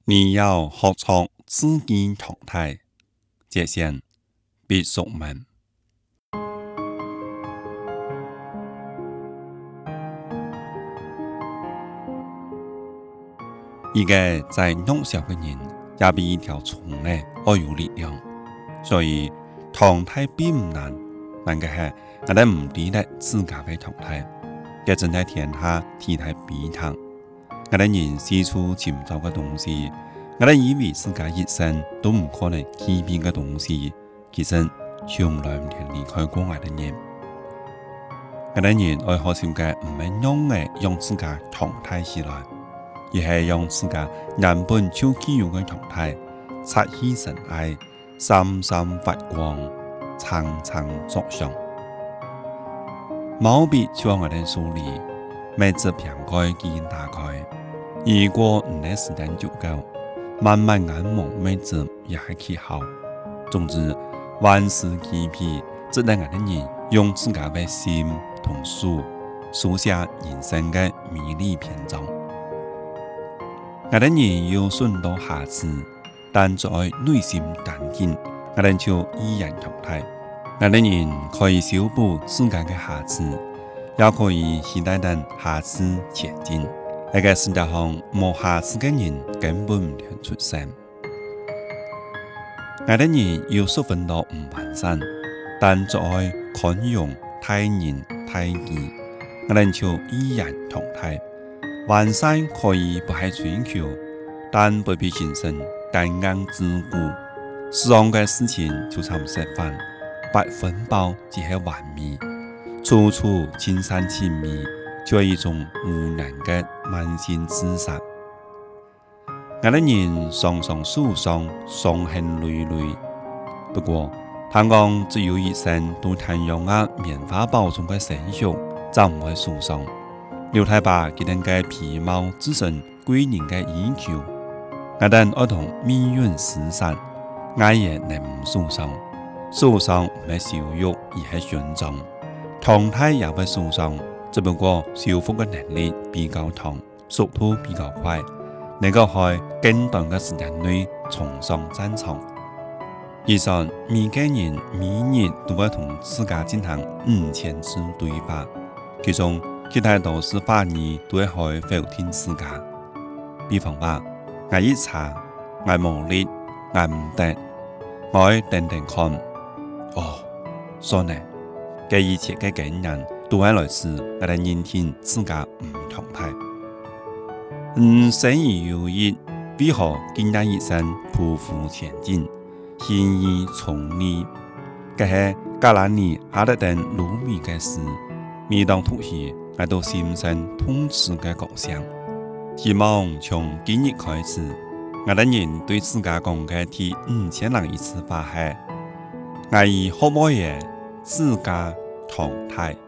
你要學出自己狀態，這些必須問。一個在弱小嘅人，也比一條蟲呢要有力量。所以狀態並唔難，但嘅係我哋唔理得自家嘅狀態，嘅正在天下替代比他。我哋人四處尋找嘅東西，我哋以為自家一生都唔可能欺騙嘅東西，其實從來唔曾離開過我哋人。我哋人愛好笑嘅唔係用嘅用自家狀態起來，而係用自家原本就具有嘅狀態，擦起塵埃，閃閃發光，蒼蒼作響。毛筆就喺我哋手裏，每次片開記打開。如果唔係時間足夠，慢慢眼望每次也係記好。總之，萬事俱備，只等我哋人用自家嘅心同書書寫人生嘅美麗篇章。我哋人有許多瑕疵，但在內心淡定，我哋就依然狀態。我哋人可以修補自家嘅瑕疵，也可以期待等瑕疵前進。呢個世界上冇瑕疵嘅人根本唔能出生。我哋人有十分多唔完善，但在寬容待人待己，我哋就依然狀態。完善可以不係追求，但不必精神剛硬自固。世上嘅事情就差唔多飯，100分飽只係完美，處處盡善盡美，就係一種無能嘅慢性自殺。我哋人常常受傷，傷痕累累。不過，倘講只有一生都貪用棉花包裝嘅生肉，就唔會受傷。劉太爸佢哋嘅皮毛自身貴人嘅依舊，我哋愛同命運廝殺，我也能唔受傷。受傷唔係羞辱，而係尊重。狀態也會受傷，只不過修復嘅能力比較長，速度比較快，能夠喺更短嘅時間內重上戰場。以上每個人每日都會同自家進行5000次對話，其中其他都是話語都會否定自家。比方話，我一查，我無力，我唔得，我等等看。哦，所以呢，這一切嘅經驗都係來自我哋認定自家唔狀態。生而有意，為何今日一生匍匐前進，輕易從利？這係格蘭尼阿德登魯米嘅事，每當讀起，我都心生痛切嘅感想。希望從今日開始，我哋人對自家講嘅第5000人一次話係：我以可唔可以自家狀態？